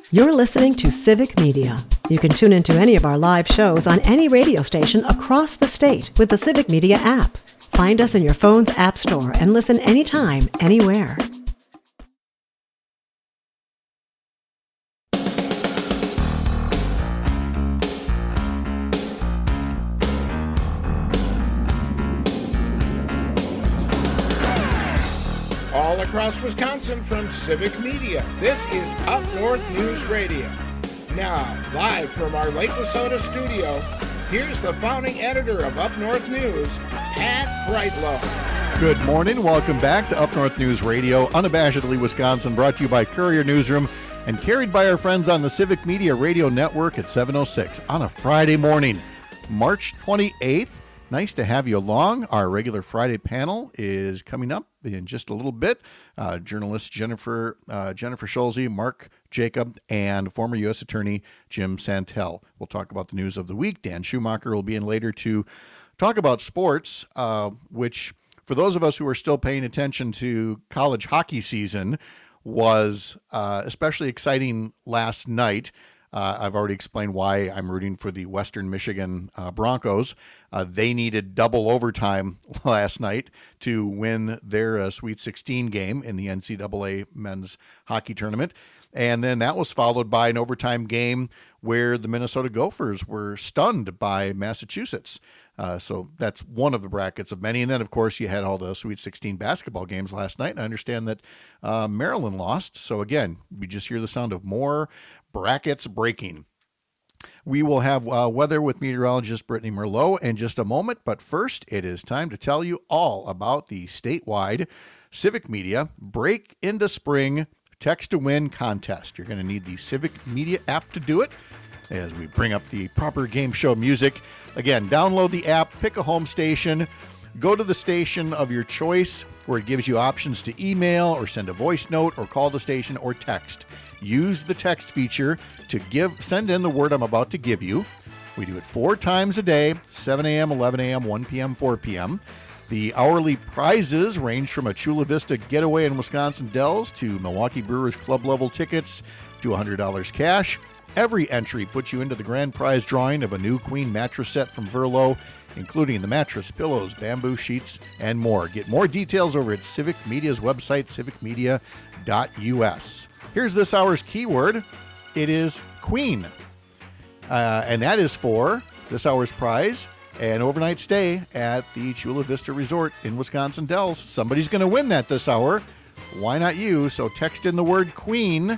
You're listening to Civic Media. You can tune into any of our live shows on any radio station across the state with the Civic Media app. Find us in your phone's app store and listen anytime, anywhere. All across Wisconsin from Civic Media, this is Up North News Radio. Now, live from our Lake Wissota studio, here's the founding editor of Up North News, Pat Brightlow. Good morning. Welcome back to Up North News Radio, unabashedly Wisconsin, brought to you by Courier Newsroom and carried by our friends on the Civic Media Radio Network at 7:06 on a Friday morning, March 28th. Nice to have you along. Our regular Friday panel is coming up in just a little bit. Journalists Jennifer Schulze, Mark Jacob, and former U.S. Attorney Jim Santel. We'll talk about the news of the week. Dan Schumacher will be in later to talk about sports, which for those of us who are still paying attention to college hockey season was especially exciting last night. I've already explained why I'm rooting for the Western Michigan Broncos. They needed double overtime last night to win their Sweet 16 game in the NCAA men's hockey tournament. And then that was followed by an overtime game where the Minnesota Gophers were stunned by Massachusetts. So that's one of the brackets of many. And then, of course, you had all the Sweet 16 basketball games last night. And I understand that Maryland lost. So, again, we just hear the sound of more brackets breaking. We will have weather with meteorologist Brittany Merlot in just a moment. But first, it is time to tell you all about the statewide Civic Media Break into Spring Text to Win contest. You're going to need the Civic Media app to do it as we bring up the proper game show music. Again, download the app, pick a home station, go to the station of your choice where it gives you options to email or send a voice note or call the station or text. Use the text feature to send in the word I'm about to give you. We do it 4 times a day, 7 a.m., 11 a.m., 1 p.m., 4 p.m. The hourly prizes range from a Chula Vista getaway in Wisconsin Dells to Milwaukee Brewers club level tickets to $100 cash. Every entry puts you into the grand prize drawing of a new queen mattress set from Verlo, including the mattress, pillows, bamboo sheets, and more. Get more details over at Civic Media's website, civicmedia.us. Here's this hour's keyword. It is queen. And that is for this hour's prize, an overnight stay at the Chula Vista Resort in Wisconsin Dells. Somebody's going to win that this hour. Why not you? So text in the word queen,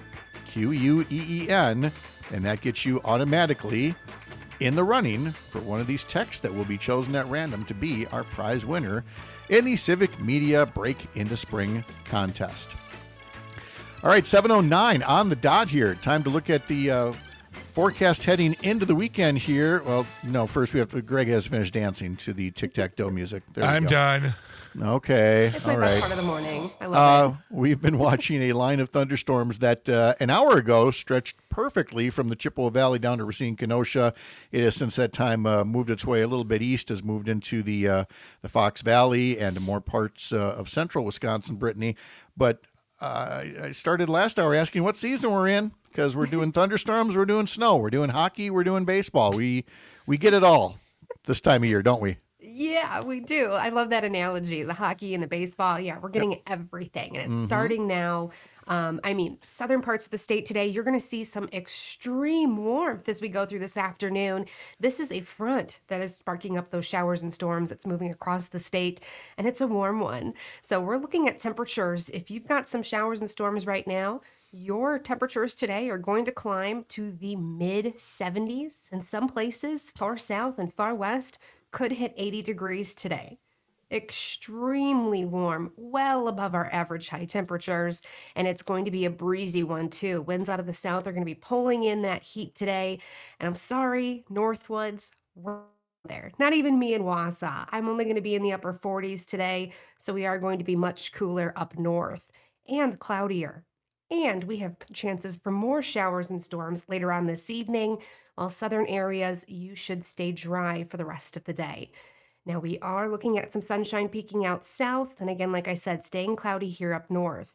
Queen, and that gets you automatically in the running for one of these texts that will be chosen at random to be our prize winner in the Civic Media Break into Spring contest. All right, 7:09 on the dot here. Time to look at the forecast heading into the weekend here. Well, no, first Greg has finished dancing to the tic-tac-toe music. I'm done. Okay. It's my all best right. part of the morning. I love it. We've been watching a line of thunderstorms that an hour ago stretched perfectly from the Chippewa Valley down to Racine, Kenosha. It has since that time moved its way a little bit east, has moved into the Fox Valley and more parts of central Wisconsin, Brittany. But I started last hour asking what season we're in because we're doing thunderstorms, we're doing snow, we're doing hockey, we're doing baseball. We get it all this time of year, don't we? Yeah, we do. I love that analogy. The hockey and the baseball. Yeah, we're getting everything. And it's starting now. Southern parts of the state today, you're going to see some extreme warmth as we go through this afternoon. This is a front that is sparking up those showers and storms. It's moving across the state, and it's a warm one. So we're looking at temperatures. If you've got some showers and storms right now, your temperatures today are going to climb to the mid 70s. In some places, far south and far west, could hit 80 degrees today. Extremely warm, well above our average high temperatures, and it's going to be a breezy one too. Winds out of the south are going to be pulling in that heat today, and I'm sorry, Northwoods, we're there. Not even me in Wausau. I'm only going to be in the upper 40s today, so we are going to be much cooler up north and cloudier. And we have chances for more showers and storms later on this evening, while southern areas, you should stay dry for the rest of the day. Now, we are looking at some sunshine peeking out south, and again, like I said, staying cloudy here up north.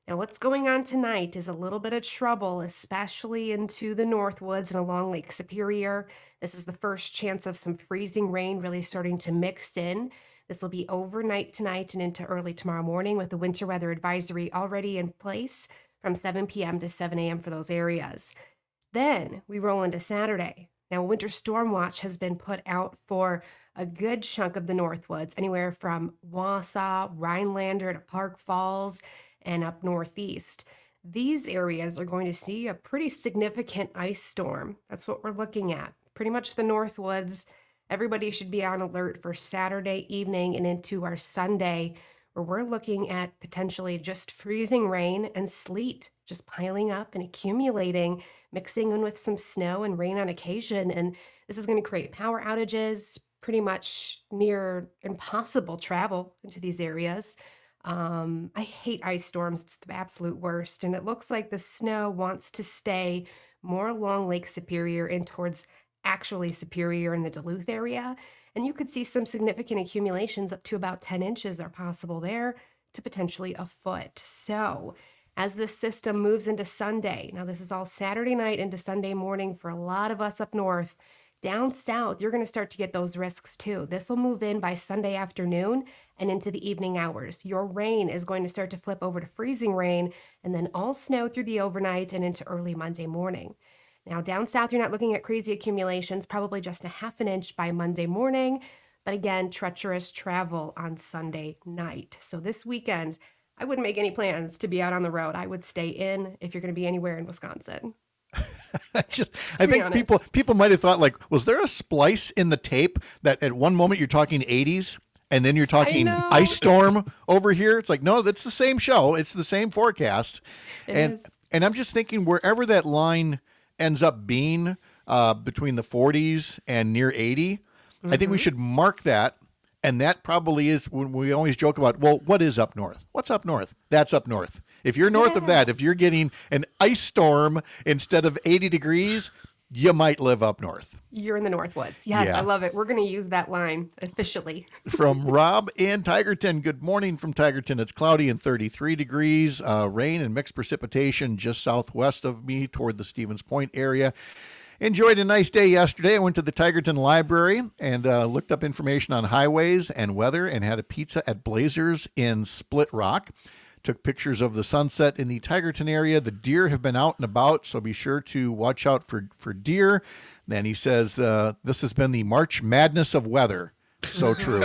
Now, what's going on tonight is a little bit of trouble, especially into the Northwoods and along Lake Superior. This is the first chance of some freezing rain really starting to mix in. This will be overnight tonight and into early tomorrow morning with the winter weather advisory already in place from 7 p.m. to 7 a.m. for those areas. Then we roll into Saturday. Now, a winter storm watch has been put out for a good chunk of the Northwoods, anywhere from Wausau, Rhinelander to Park Falls, and up northeast. These areas are going to see a pretty significant ice storm. That's what we're looking at. Pretty much the Northwoods. Everybody should be on alert for Saturday evening and into our Sunday, where we're looking at potentially just freezing rain and sleet just piling up and accumulating, mixing in with some snow and rain on occasion. And this is going to create power outages, pretty much near impossible travel into these areas. I hate ice storms. It's the absolute worst. And it looks like the snow wants to stay more along Lake Superior and towards actually Superior in the Duluth area. And you could see some significant accumulations up to about 10 inches are possible there to potentially a foot. So as this system moves into Sunday, now this is all Saturday night into Sunday morning for a lot of us up north. Down south, you're going to start to get those risks too. This will move in by Sunday afternoon and into the evening hours. Your rain is going to start to flip over to freezing rain and then all snow through the overnight and into early Monday morning. Now, down south, you're not looking at crazy accumulations, probably just a half an inch by Monday morning. But again, treacherous travel on Sunday night. So this weekend, I wouldn't make any plans to be out on the road. I would stay in if you're going to be anywhere in Wisconsin. I think people might have thought, like, was there a splice in the tape that at one moment you're talking 80s and then you're talking ice storm over here? It's like, no, that's the same show. It's the same forecast. And I'm just thinking wherever that line ends up being between the 40s and near 80, I think we should mark that. And that probably is when we always joke about, well, what is up north? What's up north? That's up north. If you're north of that, if you're getting an ice storm instead of 80 degrees, you might live up north. You're in the Northwoods. Yes, yeah. I love it. We're going to use that line officially. From Rob in Tigerton. Good morning from Tigerton. It's cloudy and 33 degrees. Rain and mixed precipitation just southwest of me toward the Stevens Point area. Enjoyed a nice day yesterday. I went to the Tigerton Library and looked up information on highways and weather and had a pizza at Blazers in Split Rock. Took pictures of the sunset in the Tigerton area. The deer have been out and about, so be sure to watch out for deer. Then he says, this has been the March Madness of weather. So true.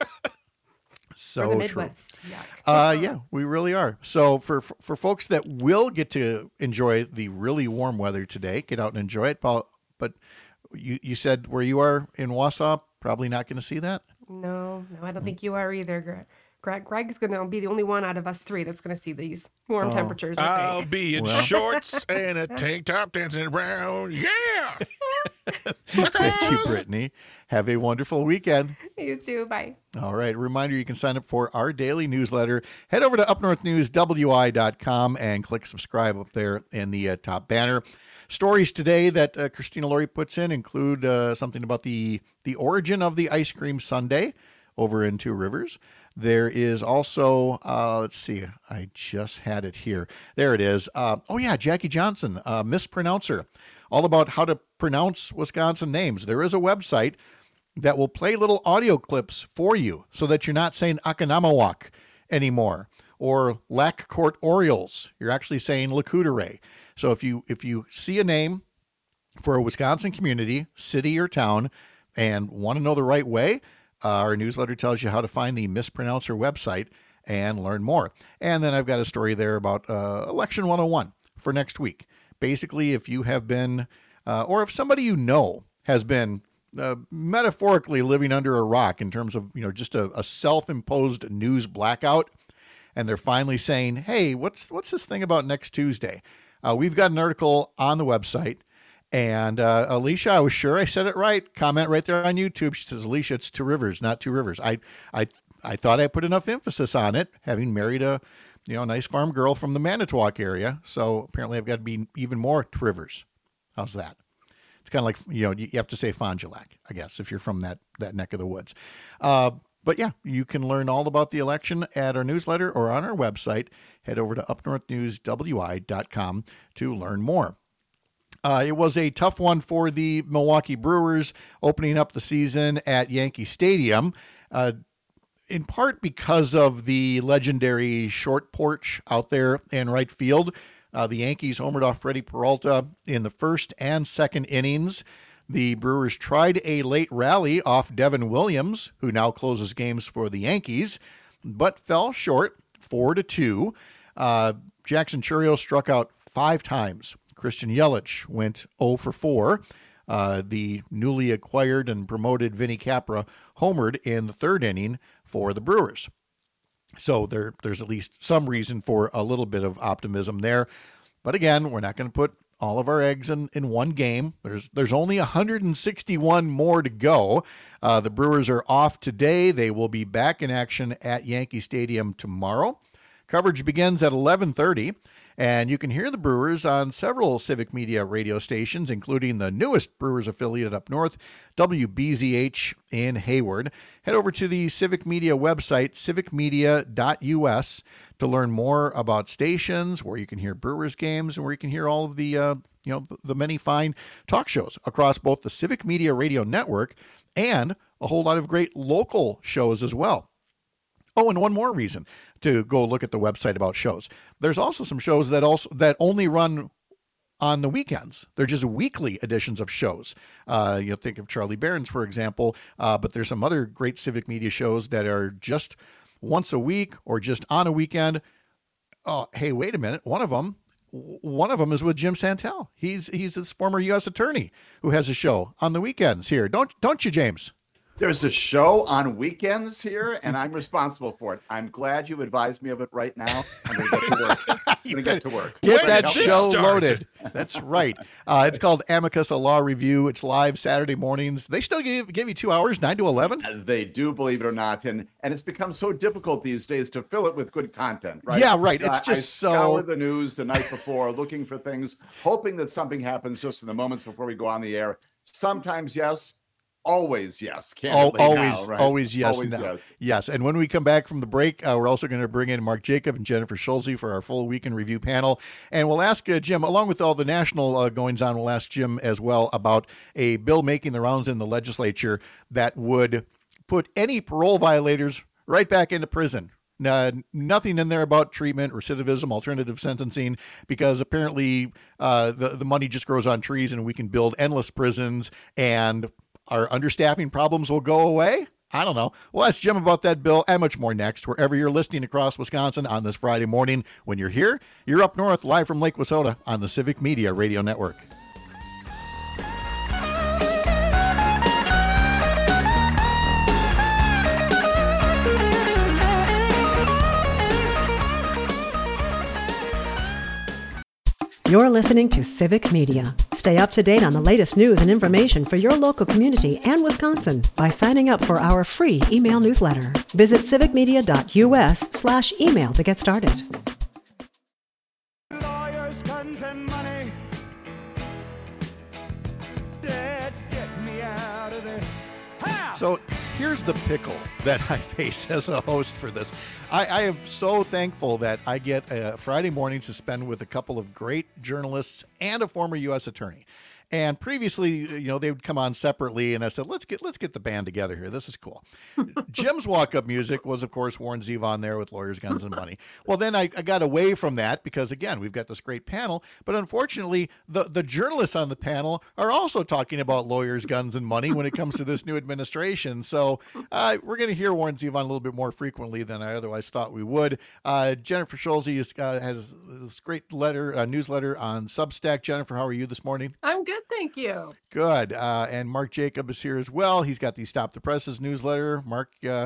So the Midwest. True. Yeah, we really are. So for folks that will get to enjoy the really warm weather today, get out and enjoy it. Paul, but you said where you are in Wausau, probably not going to see that? No, I don't think you are either, Greg's going to be the only one out of us three that's going to see these warm temperatures. I'll be in shorts and a tank top dancing around. Yeah! Thank you, Brittany. Have a wonderful weekend. You too. Bye. All right. A reminder, you can sign up for our daily newsletter. Head over to upnorthnewswi.com and click subscribe up there in the top banner. Stories today that Christina Laurie puts in include something about the origin of the ice cream sundae over in Two Rivers. There is also, let's see, I just had it here. There it is. Jackie Johnson, mispronouncer. All about how to pronounce Wisconsin names. There is a website that will play little audio clips for you so that you're not saying Akanamawak anymore or Lac Court Orioles. You're actually saying Lacouture. So if you see a name for a Wisconsin community, city, or town and want to know the right way, our newsletter tells you how to find the Mispronouncer website and learn more. And then I've got a story there about Election 101 for next week. Basically, if you have been, or if somebody you know has been metaphorically living under a rock in terms of, just a self-imposed news blackout, and they're finally saying, hey, what's this thing about next Tuesday? We've got an article on the website. And Alicia, I was sure I said it right. Comment right there on YouTube. She says, Alicia, it's Two Rivers, not Two Rivers. I thought I put enough emphasis on it, having married a nice farm girl from the Manitowoc area. So apparently I've got to be even more Two Rivers. How's that? It's kind of like, you have to say Fond du Lac, I guess, if you're from that neck of the woods. But yeah, you can learn all about the election at our newsletter or on our website. Head over to upnorthnewswi.com to learn more. It was a tough one for the Milwaukee Brewers opening up the season at Yankee Stadium, in part because of the legendary short porch out there in right field. The Yankees homered off Freddie Peralta in the first and second innings. The Brewers tried a late rally off Devin Williams, who now closes games for the Yankees, but fell short 4-2. Jackson Chourio struck out 5 times. Christian Yelich went 0 for 4. The newly acquired and promoted Vinny Capra homered in the third inning for the Brewers. So there's at least some reason for a little bit of optimism there. But again, we're not going to put all of our eggs in one game. There's only 161 more to go. The Brewers are off today. They will be back in action at Yankee Stadium tomorrow. Coverage begins at 11:30, and you can hear the Brewers on several Civic Media radio stations, including the newest Brewers affiliate up north, WBZH in Hayward. Head over to the Civic Media website, civicmedia.us, to learn more about stations, where you can hear Brewers games, and where you can hear all of the the many fine talk shows across both the Civic Media Radio Network and a whole lot of great local shows as well. Oh, and one more reason to go look at the website about shows. There's also some shows that only run on the weekends. They're just weekly editions of shows. Think of Charlie Barron's, for example, but there's some other great Civic Media shows that are just once a week or just on a weekend. Oh, hey, wait a minute. One of them is with Jim Santel. He's his former U.S. attorney who has a show on the weekends here. Don't you, James? There's a show on weekends here, and I'm responsible for it. I'm glad you advised me of it right now. I'm going to get to work. Get that show loaded. That's right. It's called Amicus, a law review. It's live Saturday mornings. They still give you 2 hours, 9 to 11? They do, believe it or not. And it's become so difficult these days to fill it with good content, right? Yeah, right. It's just I scour the news the night before, looking for things, hoping that something happens just in the moments before we go on the air. Sometimes yes. Always yes. Always yes. Yes. And when we come back from the break, we're also going to bring in Mark Jacob and Jennifer Schulze for our full weekend review panel. And we'll ask Jim, along with all the national goings on, we'll ask Jim as well about a bill making the rounds in the legislature that would put any parole violators right back into prison. Nothing in there about treatment, recidivism, alternative sentencing, because apparently the money just grows on trees and we can build endless prisons and our understaffing problems will go away? I don't know. We'll ask Jim about that bill and much more next, wherever you're listening across Wisconsin on this Friday morning. When you're here, you're up north, live from Lake Wissota on the Civic Media Radio Network. You're listening to Civic Media. Stay up to date on the latest news and information for your local community and Wisconsin by signing up for our free email newsletter. Visit civicmedia.us/email to get started. Lawyers, guns, and money. Dad, get me out of this. How? So here's the pickle that I face as a host for this. I am so thankful that I get a Friday morning to spend with a couple of great journalists and a former U.S. attorney. And previously, they would come on separately, and I said, let's get the band together here. This is cool. Jim's walk-up music was, of course, Warren Zevon there with Lawyers, Guns, and Money. Well, then I got away from that because, again, we've got this great panel. But unfortunately, the journalists on the panel are also talking about lawyers, guns, and money when it comes to this new administration. So we're going to hear Warren Zevon a little bit more frequently than I otherwise thought we would. Jennifer Schulze has this great newsletter on Substack. Jennifer, how are you this morning? I'm good. Thank you. Good. And Mark Jacob is here as well. He's got the Stop the Presses newsletter. Mark, are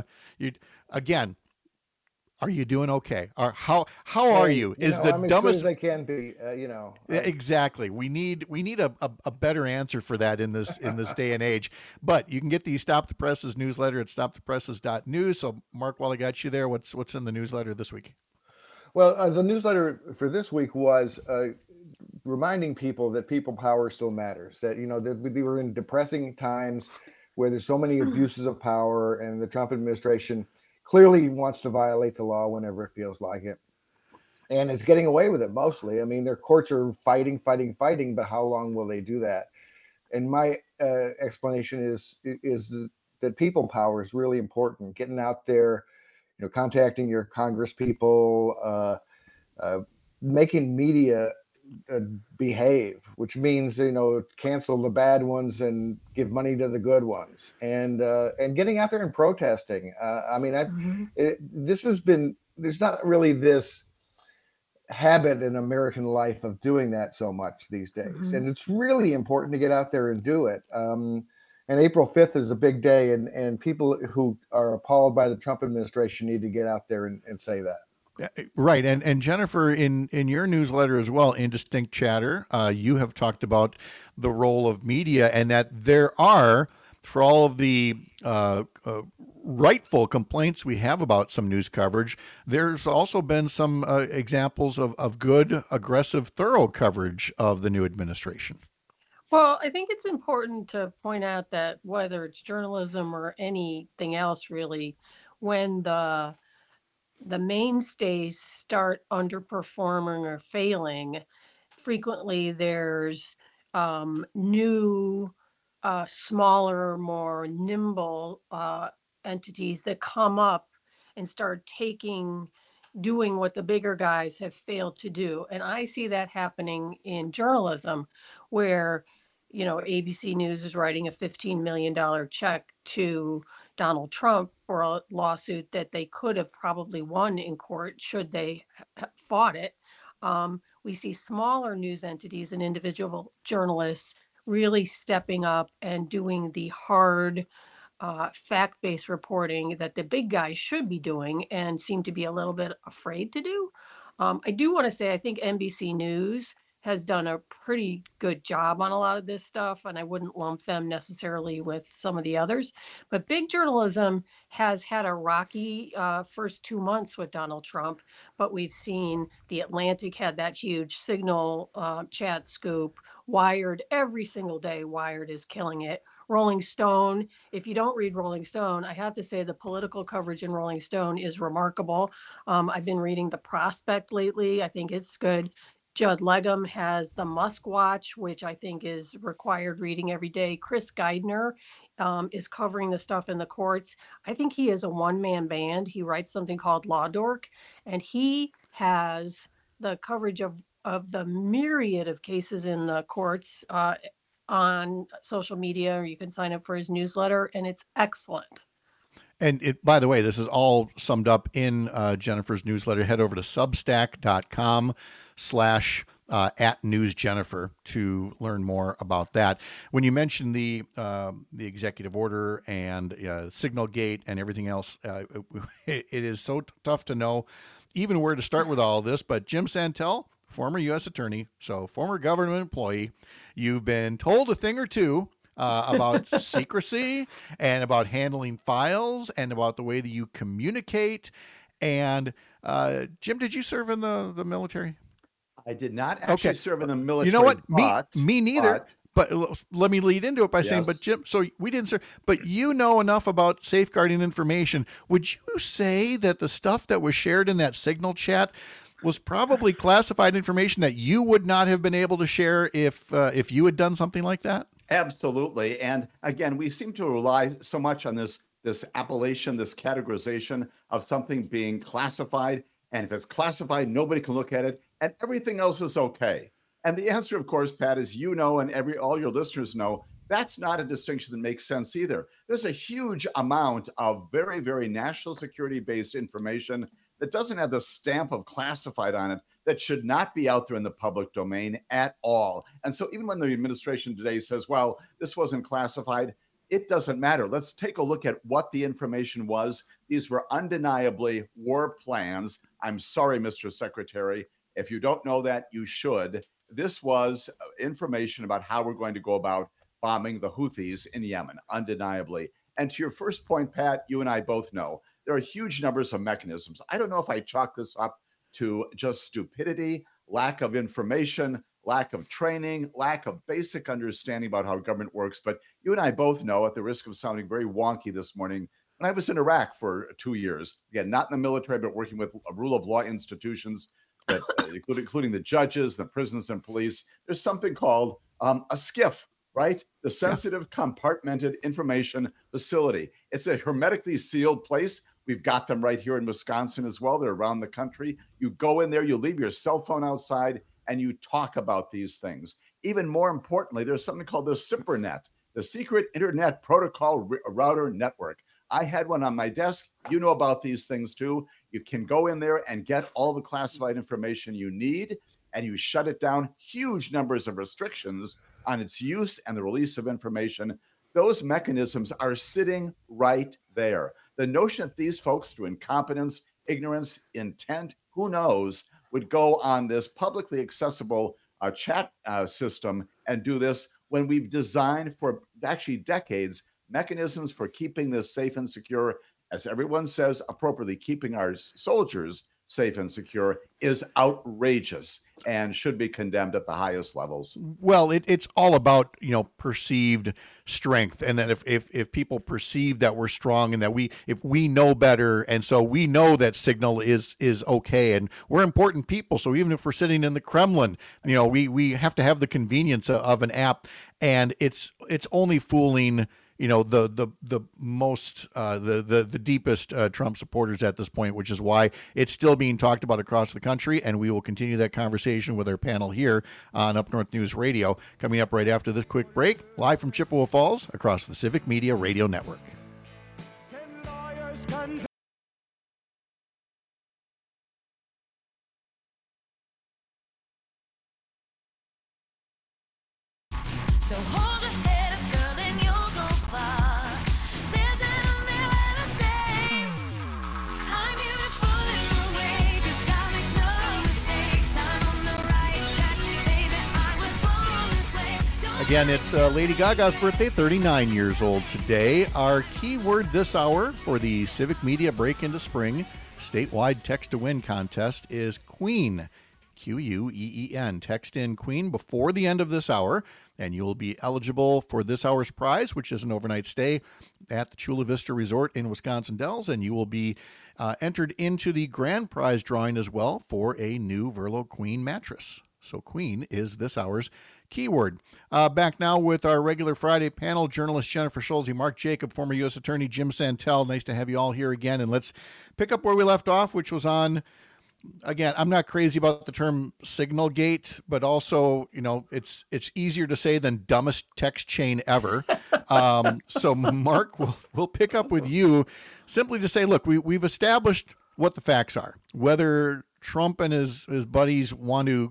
you doing okay? How are you? Is the I'm dumbest as good as I can be. Exactly. We need a better answer for that in this day and age. But you can get the Stop the Presses newsletter at stopthepresses.news. So Mark, while I got you there, what's in the newsletter this week? Well, the newsletter for this week was reminding people that people power still matters, that, that we were in depressing times. where there's so many abuses of power, and the Trump administration clearly wants to violate the law whenever it feels like it. And it's getting away with it mostly. I mean, their courts are fighting, but how long will they do that? And my explanation is that people power is really important. Getting out there, contacting your Congress people, making media behave, which means cancel the bad ones and give money to the good ones, and getting out there and protesting. There's not really this habit in American life of doing that so much these days, and it's really important to get out there and do it. And April 5th is a big day, and people who are appalled by the Trump administration need to get out there and say that. Right. And Jennifer, in your newsletter as well, Indistinct Chatter, you have talked about the role of media, and that there are, for all of the rightful complaints we have about some news coverage, there's also been some examples of good, aggressive, thorough coverage of the new administration. Well, I think it's important to point out that whether it's journalism or anything else, really, when the mainstays start underperforming or failing, frequently there's new, smaller, more nimble entities that come up and start doing what the bigger guys have failed to do. And I see that happening in journalism, where ABC News is writing a $15 million check to Donald Trump for a lawsuit that they could have probably won in court should they fought it. We see smaller news entities and individual journalists really stepping up and doing the hard, fact-based reporting that the big guys should be doing and seem to be a little bit afraid to do. I do want to say, I think NBC News has done a pretty good job on a lot of this stuff, and I wouldn't lump them necessarily with some of the others. But big journalism has had a rocky first 2 months with Donald Trump, but we've seen The Atlantic had that huge Signal chat scoop. Wired, every single day, Wired is killing it. Rolling Stone, if you don't read Rolling Stone, I have to say the political coverage in Rolling Stone is remarkable. I've been reading The Prospect lately. I think it's good. Judd Legum has the Musk Watch, which I think is required reading every day. Chris Geidner is covering the stuff in the courts. I think he is a one-man band. He writes something called Law Dork, and he has the coverage of the myriad of cases in the courts on social media, or you can sign up for his newsletter, and it's excellent. And by the way, this is all summed up in Jennifer's newsletter. Head over to substack.com/@newsjennifer to learn more about that. When you mentioned the executive order and Signalgate and everything else, it is so tough to know even where to start with all of this. But Jim Santel, former U.S. attorney, so former government employee, you've been told a thing or two about secrecy and about handling files and about the way that you communicate. And Jim, did you serve in the military? I did not actually serve in the military. You know what? But, me neither. But let me lead into it by saying, but Jim, so we didn't serve, but you know enough about safeguarding information. Would you say that the stuff that was shared in that Signal chat was probably classified information that you would not have been able to share if you had done something like that? Absolutely. And again, we seem to rely so much on this appellation, this categorization of something being classified. And if it's classified, nobody can look at it, and everything else is okay. And the answer, of course, Pat, is and all your listeners know, that's not a distinction that makes sense either. There's a huge amount of very, very national security-based information that doesn't have the stamp of classified on it, that should not be out there in the public domain at all. And so even when the administration today says, well, this wasn't classified, it doesn't matter. Let's take a look at what the information was. These were undeniably war plans. I'm sorry, Mr. Secretary. If you don't know that, you should. This was information about how we're going to go about bombing the Houthis in Yemen, undeniably. And to your first point, Pat, you and I both know there are huge numbers of mechanisms. I don't know if I chalk this up to just stupidity, lack of information, lack of training, lack of basic understanding about how government works. But you and I both know, at the risk of sounding very wonky this morning, when I was in Iraq for 2 years, again, not in the military, but working with rule of law institutions that including the judges, the prisons and police, there's something called a SCIF, right? The Sensitive Compartmented Information Facility. It's a hermetically sealed place. We've got them right here in Wisconsin as well. They're around the country. You go in there, you leave your cell phone outside, and you talk about these things. Even more importantly, there's something called the SIPRNet, the Secret Internet Protocol Router Network. I had one on my desk. You know about these things too. You can go in there and get all the classified information you need, and you shut it down. Huge numbers of restrictions on its use and the release of information. Those mechanisms are sitting right there. The notion that these folks, through incompetence, ignorance, intent, who knows, would go on this publicly accessible chat system and do this when we've designed for actually decades mechanisms for keeping this safe and secure, as everyone says appropriately, keeping our soldiers safe and secure, is outrageous and should be condemned at the highest levels. Well, it's all about, perceived strength, and that if people perceive that we're strong and that if we know better, and so we know that signal is okay, and we're important people. So even if we're sitting in the Kremlin, we have to have the convenience of an app, and it's only fooling the most the deepest Trump supporters at this point, which is why it's still being talked about across the country. And we will continue that conversation with our panel here on Up North News Radio, coming up right after this quick break, live from Chippewa Falls across the Civic Media Radio Network. So hold your head up, girl, and you'll go far. There's only one to say. I'm beautiful in the way, 'cause God makes no mistakes. I'm on the right track, baby. I was born this way. Again, it's Lady Gaga's birthday, 39 years old today. Our keyword this hour for the Civic Media Break into Spring statewide text to win contest is Queen. Queen. Text in Queen before the end of this hour, and you'll be eligible for this hour's prize, which is an overnight stay at the Chula Vista Resort in Wisconsin Dells, and you will be entered into the grand prize drawing as well for a new Verlo Queen mattress. So Queen is this hour's keyword. Back now with our regular Friday panel, journalist Jennifer Schulze, Mark Jacob, former U.S. Attorney Jim Santel. Nice to have you all here again, and let's pick up where we left off, which was on, again, I'm not crazy about the term signal gate, but also, it's easier to say than dumbest text chain ever. So Mark, we'll pick up with you simply to say, look, we've established what the facts are. Whether Trump and his buddies want to,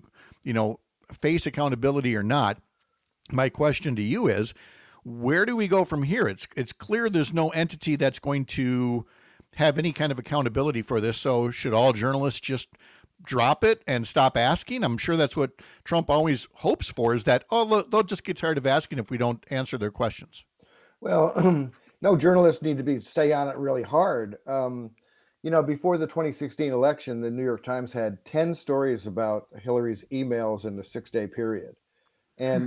face accountability or not, my question to you is, where do we go from here? It's clear there's no entity that's going to have any kind of accountability for this. So should all journalists just drop it and stop asking? I'm sure that's what Trump always hopes for, is that, they'll just get tired of asking if we don't answer their questions. Well, no, journalists need to stay on it really hard. Before the 2016 election, the New York Times had 10 stories about Hillary's emails in the 6-day period. And,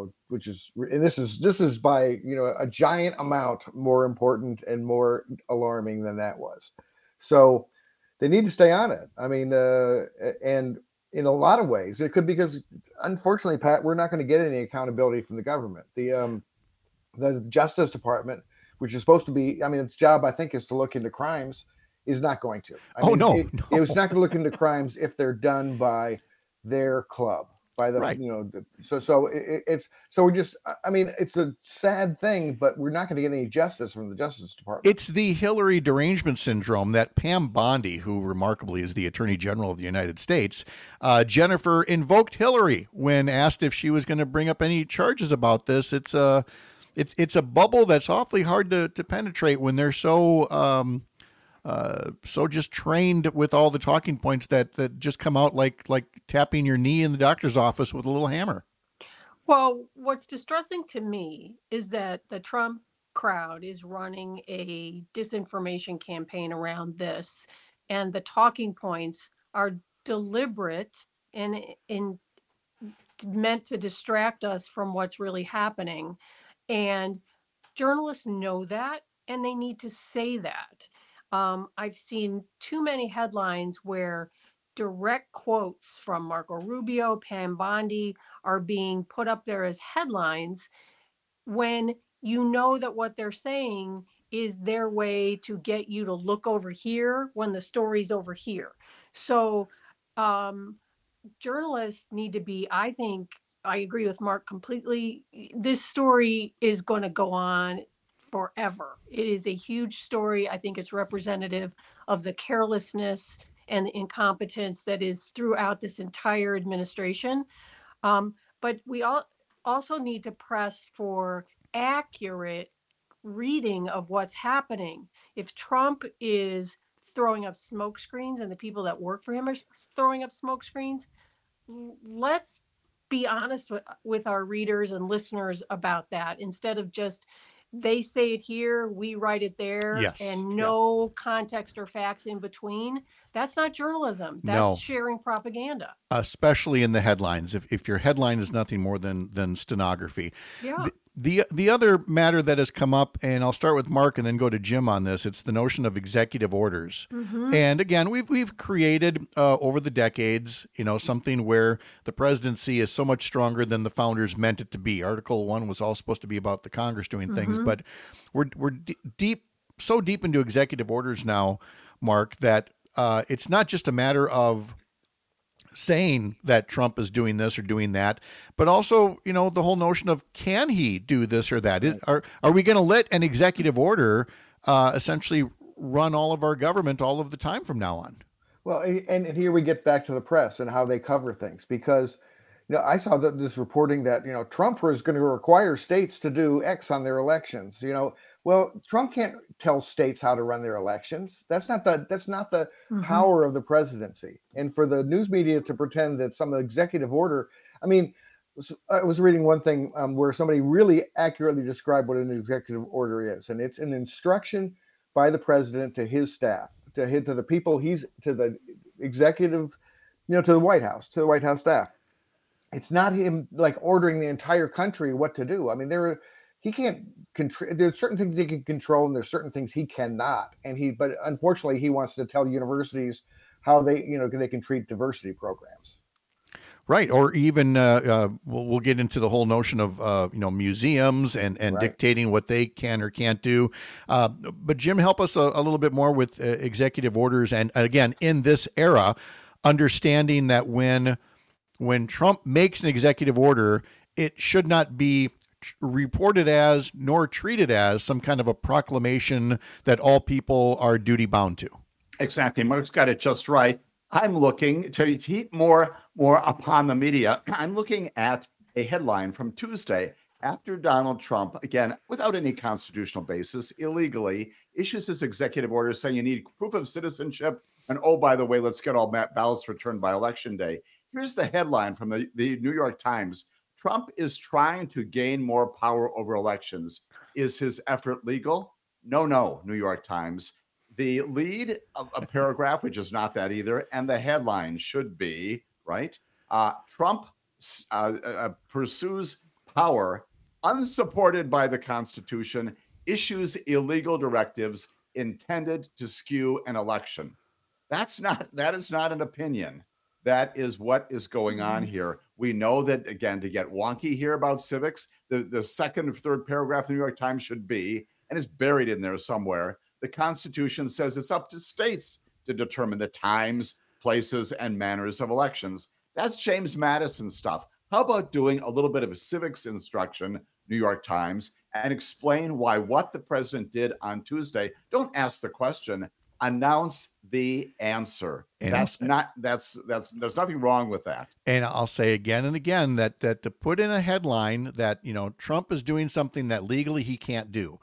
this is by, a giant amount more important and more alarming than that was. So they need to stay on it. I mean, and in a lot of ways, it could, because unfortunately, Pat, we're not going to get any accountability from the government. The Justice Department, which is supposed to be, its job, I think, is to look into crimes, is not going to. No. It was not going to look into crimes if they're done by their club. By the, right. We're just, it's a sad thing, but we're not going to get any justice from the Justice Department. It's the Hillary derangement syndrome that Pam Bondi, who remarkably is the Attorney General of the United States, Jennifer invoked Hillary when asked if she was going to bring up any charges about this. It's a bubble that's awfully hard to penetrate when they're so just trained with all the talking points that just come out like tapping your knee in the doctor's office with a little hammer. Well, what's distressing to me is that the Trump crowd is running a disinformation campaign around this, and the talking points are deliberate and meant to distract us from what's really happening. And journalists know that, and they need to say that. I've seen too many headlines where direct quotes from Marco Rubio, Pam Bondi are being put up there as headlines when you know that what they're saying is their way to get you to look over here when the story's over here. So, um, journalists need to be, I think, I agree with Mark completely. This story is going to go on forever. It is a huge story. I think it's representative of the carelessness and the incompetence that is throughout this entire administration. But we also need to press for accurate reading of what's happening. If Trump is throwing up smoke screens and the people that work for him are throwing up smoke screens, let's be honest with our readers and listeners about that instead of just they say it here, we write it there, Yes. and no context or facts in between. That's not journalism. That's No. sharing propaganda. Especially in the headlines. If your headline is nothing more than stenography. Yeah. The other matter that has come up, and I'll start with Mark and then go to Jim on this, it's the notion of executive orders. And again, we've created over the decades, something where the presidency is so much stronger than the founders meant it to be. Article 1 was all supposed to be about the Congress doing things, but we're so deep into executive orders now, Mark, that it's not just a matter of saying that Trump is doing this or doing that, but also, the whole notion of, can he do this or that? Are we going to let an executive order essentially run all of our government all of the time from now on? Well, and here we get back to the press and how they cover things, because I saw this reporting that Trump was going to require states to do X on their elections. Well, Trump can't tell states how to run their elections. That's not the power of the presidency. And for the news media to pretend that some executive order, I was reading one thing where somebody really accurately described what an executive order is, and it's an instruction by the president to his staff, to the people to the executive, to the White House staff. It's not him like ordering the entire country what to do. He can't control. There's certain things he can control, and there's certain things he cannot. But unfortunately, he wants to tell universities how they can treat diversity programs. Right, or even we'll get into the whole notion of museums and right, dictating what they can or can't do. But Jim, help us a little bit more with executive orders, and again, in this era, understanding that when Trump makes an executive order, it should not be reported as nor treated as some kind of a proclamation that all people are duty bound to. Exactly. Mark's got it just right. I'm looking to heap more upon the media. I'm looking at a headline from Tuesday after Donald Trump, again, without any constitutional basis, illegally issues this executive order saying you need proof of citizenship. And oh, by the way, let's get all ballots returned by Election Day. Here's the headline from the New York Times. Trump is trying to gain more power over elections. Is his effort legal? No, New York Times. The lead of a paragraph, which is not that either, and the headline should be, right? Trump pursues power unsupported by the Constitution, issues illegal directives intended to skew an election. That is not an opinion. That is what is going on here. We know that, again, to get wonky here about civics, the second or third paragraph of the New York Times should be, and it's buried in there somewhere, the Constitution says it's up to states to determine the times, places, and manners of elections. That's James Madison stuff. How about doing a little bit of a civics instruction, New York Times, and explain why what the president did on Tuesday? Don't ask the question. Announce the answer. And there's nothing wrong with that. And I'll say again and again that to put in a headline that Trump is doing something that legally he can't do.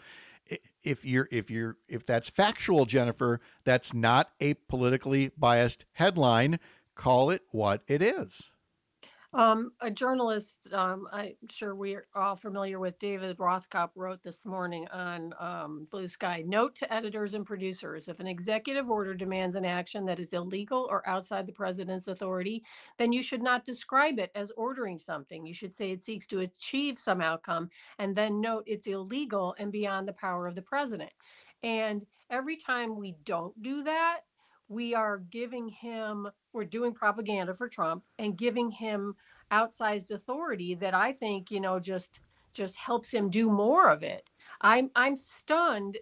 If that's factual, Jennifer, that's not a politically biased headline. Call it what it is. A journalist, I'm sure we're all familiar with, David Rothkopf, wrote this morning on Blue Sky. Note to editors and producers: if an executive order demands an action that is illegal or outside the president's authority, then you should not describe it as ordering something. You should say it seeks to achieve some outcome, and then note it's illegal and beyond the power of the president. And every time we don't do that, we are giving him, we're doing propaganda for Trump and giving him outsized authority that I think, just helps him do more of it. I'm stunned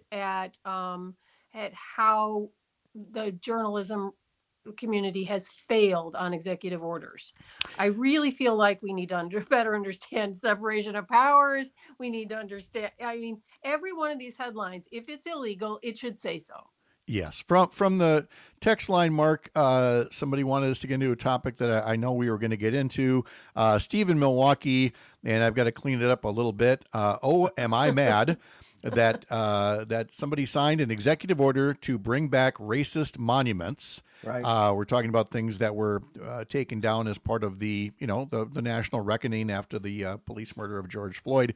at how the journalism community has failed on executive orders. I really feel like we need to better understand separation of powers. We need to understand, I mean, every one of these headlines, if it's illegal, it should say so. Yes, from the text line, Mark, somebody wanted us to get into a topic that I know we were going to get into. Steve in Milwaukee, and I've got to clean it up a little bit. Oh, am I mad that that somebody signed an executive order to bring back racist monuments? Right. We're talking about things that were taken down as part of the the national reckoning after the police murder of George Floyd.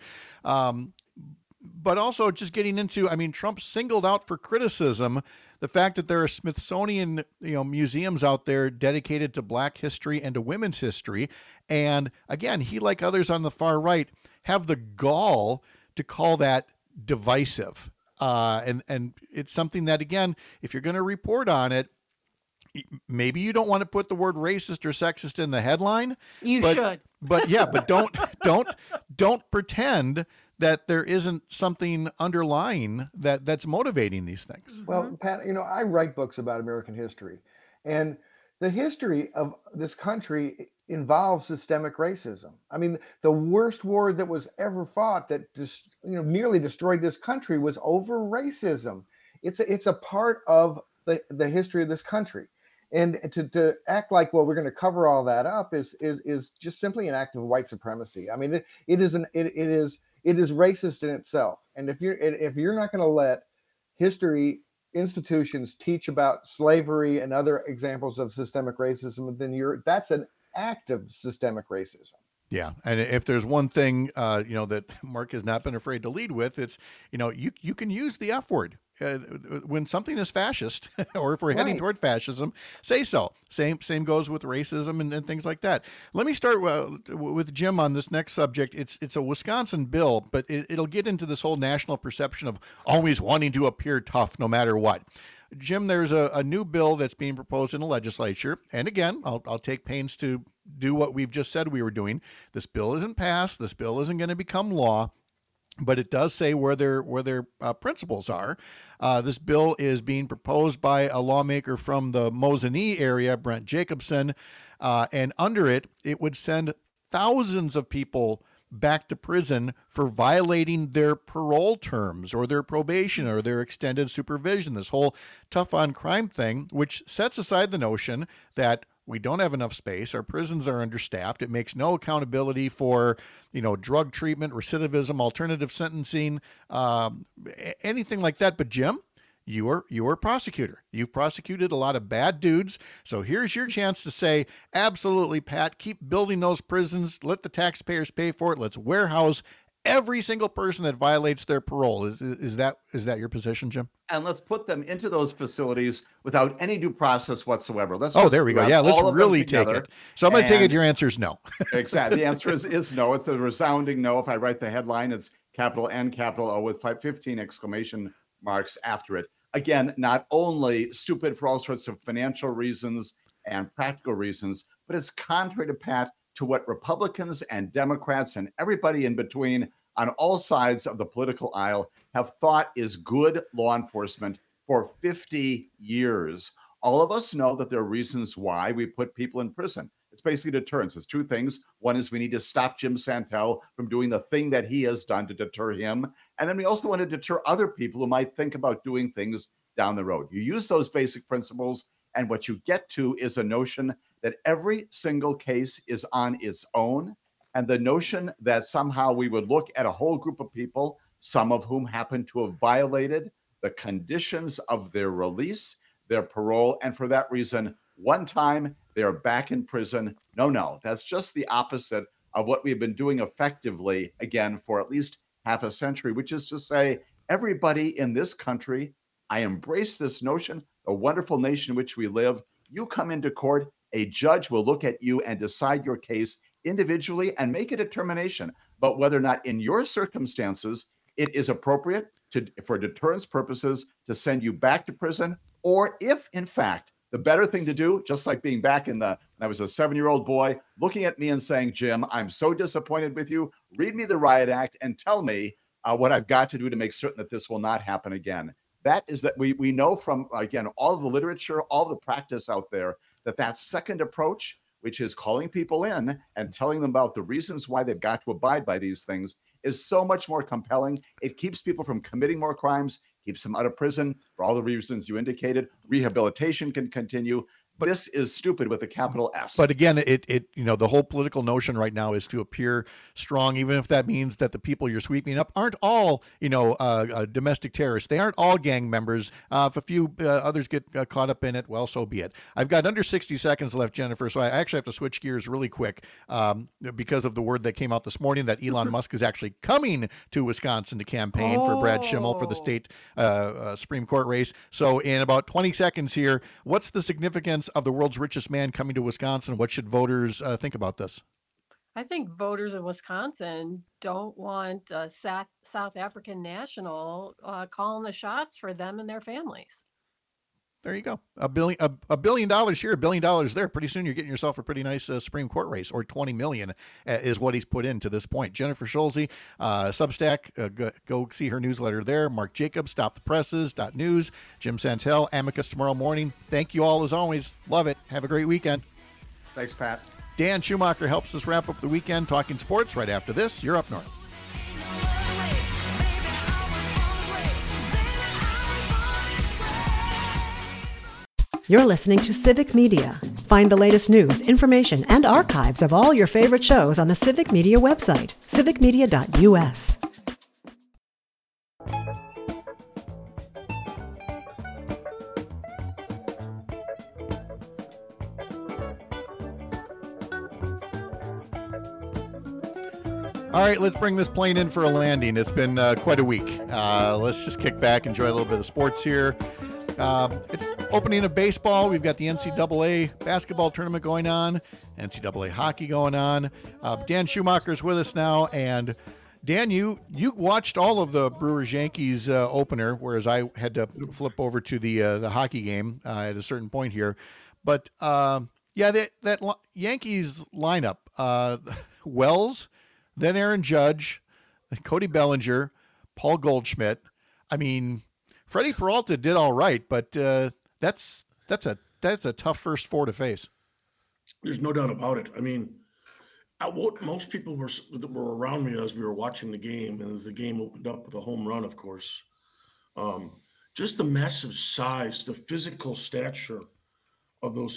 But also just getting into, I mean, Trump singled out for criticism the fact that there are Smithsonian, museums out there dedicated to Black history and to women's history. And again, he, like others on the far right, have the gall to call that divisive. And it's something that, again, if you're going to report on it, maybe you don't want to put the word racist or sexist in the headline. You should. But yeah, but don't pretend that there isn't something underlying that's motivating these things. Well, Pat, I write books about American history, and the history of this country involves systemic racism. I mean, the worst war that was ever fought that nearly destroyed this country was over racism. It's a part of the history of this country. And to act like, well, we're going to cover all that up is just simply an act of white supremacy. I mean, it is racist in itself. And if you're not going to let history institutions teach about slavery and other examples of systemic racism, then that's an act of systemic racism. Yeah, and if there's one thing that Mark has not been afraid to lead with, it's you can use the F word when something is fascist, or if we're heading toward fascism, say so. Same goes with racism and things like that. Let me start with Jim on this next subject. It's a Wisconsin bill, but it'll get into this whole national perception of always wanting to appear tough no matter what. Jim, there's a new bill that's being proposed in the legislature. And again, I'll take pains to do what we've just said we were doing. This bill isn't passed. This bill isn't going to become law, but it does say where their principles are. This bill is being proposed by a lawmaker from the Mosinee area, Brent Jacobson, and under it would send thousands of people back to prison for violating their parole terms or their probation or their extended supervision. This whole tough on crime thing, which sets aside the notion that we don't have enough space. Our prisons are understaffed. It makes no accountability for, drug treatment, recidivism, alternative sentencing, anything like that. But Jim, you are a prosecutor. You've prosecuted a lot of bad dudes. So here's your chance to say, absolutely, Pat, keep building those prisons. Let the taxpayers pay for it. Let's warehouse every single person that violates their parole. Is that your position, Jim? And let's put them into those facilities without any due process whatsoever. There we go. Yeah, let's really take it. So I'm going to take it your answer is no. Exactly. The answer is no. It's a resounding no. If I write the headline, it's capital N, capital O with 15 exclamation marks after it. Again, not only stupid for all sorts of financial reasons and practical reasons, but it's contrary to what Republicans and Democrats and everybody in between on all sides of the political aisle have thought is good law enforcement for 50 years. All of us know that there are reasons why we put people in prison. It's basically deterrence. It's two things. One is we need to stop Jim Santel from doing the thing that he has done to deter him. And then we also want to deter other people who might think about doing things down the road. You use those basic principles, and what you get to is a notion that every single case is on its own, and the notion that somehow we would look at a whole group of people, some of whom happen to have violated the conditions of their release, their parole, and for that reason one time, they are back in prison. No, that's just the opposite of what we've been doing effectively, again, for at least half a century, which is to say, everybody in this country, I embrace this notion, a wonderful nation in which we live. You come into court, a judge will look at you and decide your case individually and make a determination about whether or not in your circumstances it is appropriate for deterrence purposes to send you back to prison, or if in fact the better thing to do, just like being back when I was a 7-year-old boy, looking at me and saying, Jim, I'm so disappointed with you. Read me the riot act and tell me what I've got to do to make certain that this will not happen again. That is that we know from, again, all of the literature, all of the practice out there, that second approach, which is calling people in and telling them about the reasons why they've got to abide by these things, is so much more compelling. It keeps people from committing more crimes, keeps them out of prison for all the reasons you indicated. Rehabilitation can continue. But this is stupid with a capital S. But again, it the whole political notion right now is to appear strong, even if that means that the people you're sweeping up aren't all domestic terrorists. They aren't all gang members. If a few others get caught up in it, well, so be it. I've got under 60 seconds left, Jennifer, so I actually have to switch gears really quick because of the word that came out this morning that Elon Musk is actually coming to Wisconsin to campaign for Brad Schimmel for the state Supreme Court race. So in about 20 seconds here, what's the significance of the world's richest man coming to Wisconsin? What should voters think about this? I think voters in Wisconsin don't want a South African national calling the shots for them and their families. There you go. $1 billion here, $1 billion there. Pretty soon you're getting yourself a pretty nice Supreme Court race, or 20 million is what he's put in to this point. Jennifer Schulze, Substack, go see her newsletter there. Mark Jacobs, StopThePresses.news. Jim Santel, Amicus tomorrow morning. Thank you all as always. Love it. Have a great weekend. Thanks, Pat. Dan Schumacher helps us wrap up the weekend talking sports right after this. You're up north. You're listening to Civic Media. Find the latest news, information, and archives of all your favorite shows on the Civic Media website, civicmedia.us. All right, let's bring this plane in for a landing. It's been quite a week. Let's just kick back, enjoy a little bit of sports here. It's opening of baseball. We've got the NCAA basketball tournament going on, NCAA hockey going on. Dan Schumacher's with us now, and Dan, you watched all of the Brewers-Yankees opener, whereas I had to flip over to the hockey game at a certain point here. But that Yankees lineup: Wells, then Aaron Judge, Cody Bellinger, Paul Goldschmidt. I mean, Freddie Peralta did all right, but that's a tough first four to face. There's no doubt about it. I mean, what most people were around me as we were watching the game, and as the game opened up with a home run, of course, just the massive size, the physical stature of those,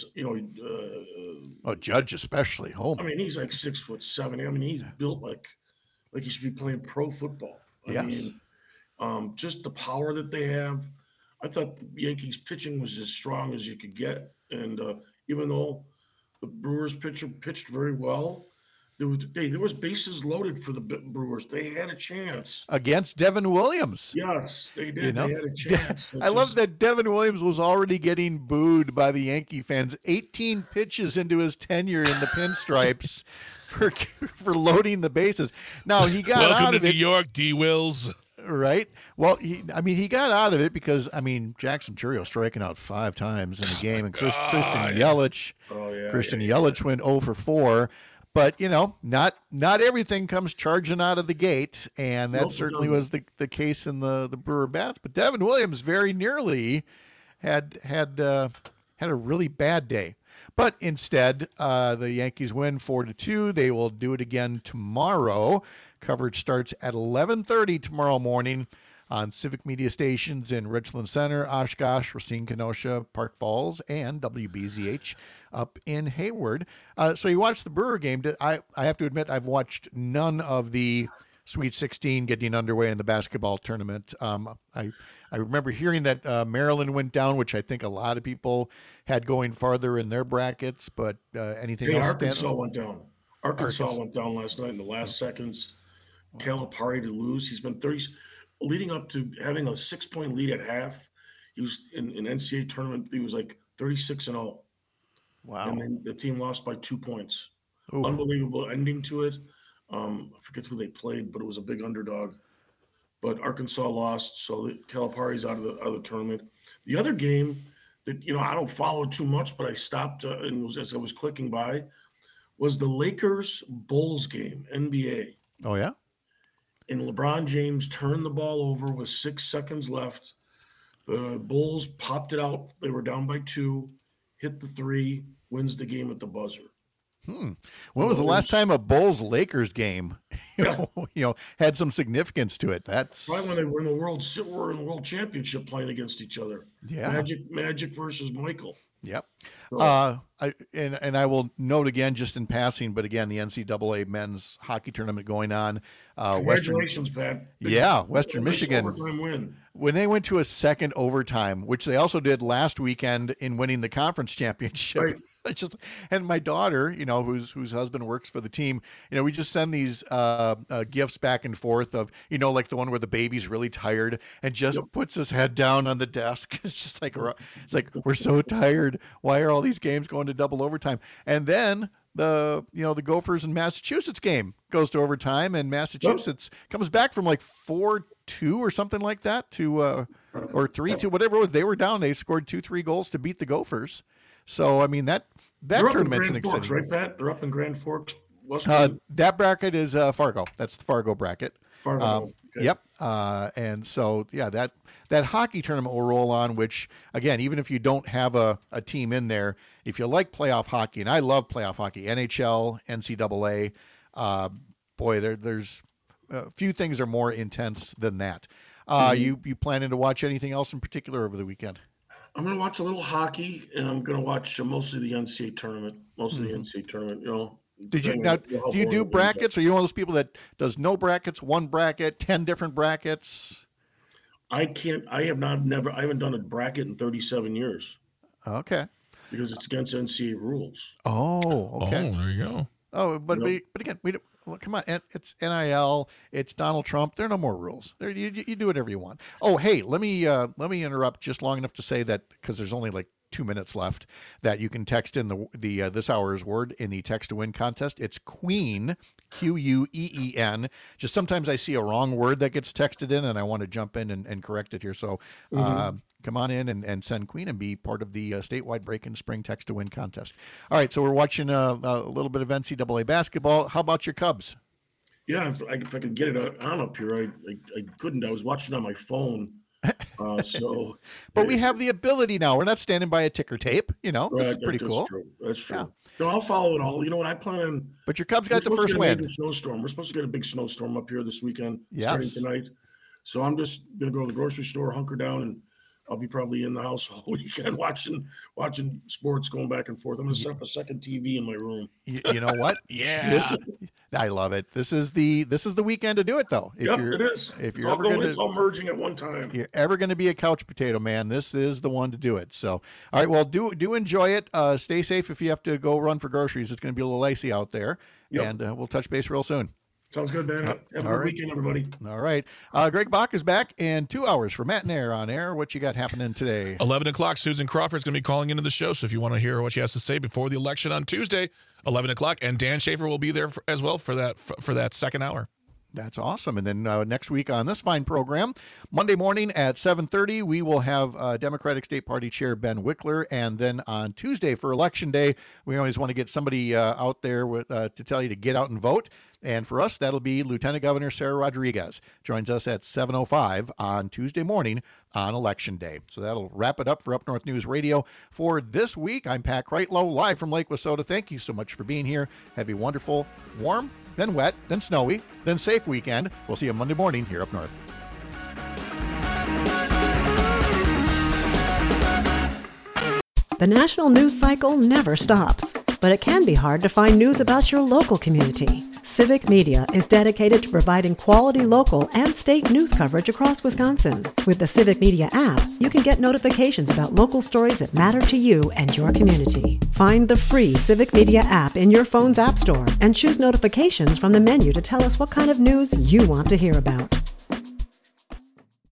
Judge especially. I mean, he's like 6'7". I mean, he's built like he should be playing pro football. I mean, just the power that they have. I thought the Yankees pitching was as strong as you could get. And even though the Brewers pitcher pitched very well, there was bases loaded for the Brewers. They had a chance. Against Devin Williams. Yes, they did. They had a chance. I love that Devin Williams was already getting booed by the Yankee fans 18 pitches into his tenure in the pinstripes for loading the bases. Now, he got Welcome out to of it. New York, D. Wills. Right. Well, he got out of it because, Jackson Chourio striking out 5 times in the game, and Christian Yelich. Christian Yelich went 0 for 4. But, not everything comes charging out of the gate, and that certainly was the case in the Brewer bats. But Devin Williams very nearly had a really bad day. But instead, the Yankees win 4-2. They will do it again tomorrow. Coverage starts at 11:30 tomorrow morning on Civic Media stations in Richland Center, Oshkosh, Racine, Kenosha, Park Falls, and WBZH up in Hayward. So you watched the Brewer game. I have to admit I've watched none of the Sweet 16 getting underway in the basketball tournament. I remember hearing that Maryland went down, which I think a lot of people had going farther in their brackets. But anything else? Arkansas went down. Arkansas went down last night in the last seconds. Calipari to lose. He's been leading up to having a 6-point lead at half. He was in NCAA tournament. He was like 36-0. Wow. And then the team lost by 2 points. Ooh. Unbelievable ending to it. I forget who they played, but it was a big underdog. But Arkansas lost, so Calipari's out of the tournament. The other game that I don't follow too much, but I stopped as I was clicking by, was the Lakers Bulls game, NBA. Oh yeah. And LeBron James turned the ball over with 6 seconds left. The Bulls popped it out. They were down by 2, hit the 3, wins the game at the buzzer. When was the last time a Bulls-Lakers game had some significance to it? That's probably when they were in the World Championship playing against each other. Yeah. Magic versus Michael. Yep. So, I will note again, just in passing, but again, the NCAA men's hockey tournament going on. Congratulations, Pat. Western Michigan. Overtime win. When they went to a second overtime, which they also did last weekend in winning the conference championship. Right. And my daughter, whose husband works for the team, we just send these gifts back and forth of, like the one where the baby's really tired and just puts his head down on the desk. It's just like, we're so tired. Why are all these games going to double overtime? And then the Gophers and Massachusetts game goes to overtime, and Massachusetts comes back from like 4-2 or something like that to or 3-2, whatever it was. They were down. They scored 2-3 goals to beat the Gophers. So I mean that tournament's an exciting, right, Pat? They're up in Grand Forks. That bracket is Fargo. That's the Fargo bracket. Fargo. Okay. Yep. And so that hockey tournament will roll on. Which again, even if you don't have a team in there, if you like playoff hockey, and I love playoff hockey, NHL, NCAA, there's a few things are more intense than that. You planning to watch anything else in particular over the weekend? I'm going to watch a little hockey, and I'm going to watch mostly the NCAA tournament. Do you do brackets? Are you one of those people that does no brackets, one bracket, 10 different brackets? I haven't done a bracket in 37 years. Okay. Because it's against NCAA rules. Oh, okay. Oh, there you go. Oh, but again, come on, it's NIL, it's Donald Trump. There are no more rules. You do whatever you want. Oh, hey, let me interrupt just long enough to say that, because there's only like 2 minutes left, that you can text in the this hour's word in the text to win contest. It's Queen, Queen. Just sometimes I see a wrong word that gets texted in, and I want to jump in and correct it here. So come on in and send Queen and be part of the statewide Break-In Spring text to win contest. All right, so we're watching a little bit of NCAA basketball. How about your Cubs? Yeah, if I could get it on up here, I couldn't. I was watching on my phone. But we have the ability now. We're not standing by a ticker tape. This is pretty cool. That's true. Yeah. No, I'll follow it all. You know what? I plan on. But your Cubs got the first win. Snowstorm. We're supposed to get a big snowstorm up here this weekend. Yes. Starting tonight. So I'm just gonna go to the grocery store, hunker down, and I'll be probably in the house all weekend watching sports going back and forth. I'm gonna set up a second TV in my room. You know what? Yeah. I love it. This is the weekend to do it, though. It is. If you're it's all merging at one time. If you're ever going to be a couch potato man, this is the one to do it. So, all right. Well, do enjoy it. Stay safe if you have to go run for groceries. It's going to be a little icy out there, and we'll touch base real soon. Sounds good, man. Have a good weekend, everybody. All right. Greg Bach is back in 2 hours for Matt Nair on air. What you got happening today? 11 o'clock, Susan Crawford's going to be calling into the show. So if you want to hear what she has to say before the election on Tuesday, 11 o'clock, and Dan Schaefer will be there as well for that second hour. That's awesome. And then next week on this fine program, Monday morning at 7:30, we will have Democratic State Party Chair Ben Wickler. And then on Tuesday for Election Day, we always want to get somebody out there to tell you to get out and vote. And for us, that'll be Lieutenant Governor Sarah Rodriguez. Joins us at 7:05 on Tuesday morning on Election Day. So that'll wrap it up for Up North News Radio for this week. I'm Pat Kreitlow, live from Lake Wissota. Thank you so much for being here. Have a wonderful, warm, then wet, then snowy, then safe weekend. We'll see you Monday morning here up north. The national news cycle never stops, but it can be hard to find news about your local community. Civic Media is dedicated to providing quality local and state news coverage across Wisconsin. With the Civic Media app, you can get notifications about local stories that matter to you and your community. Find the free Civic Media app in your phone's app store and choose notifications from the menu to tell us what kind of news you want to hear about.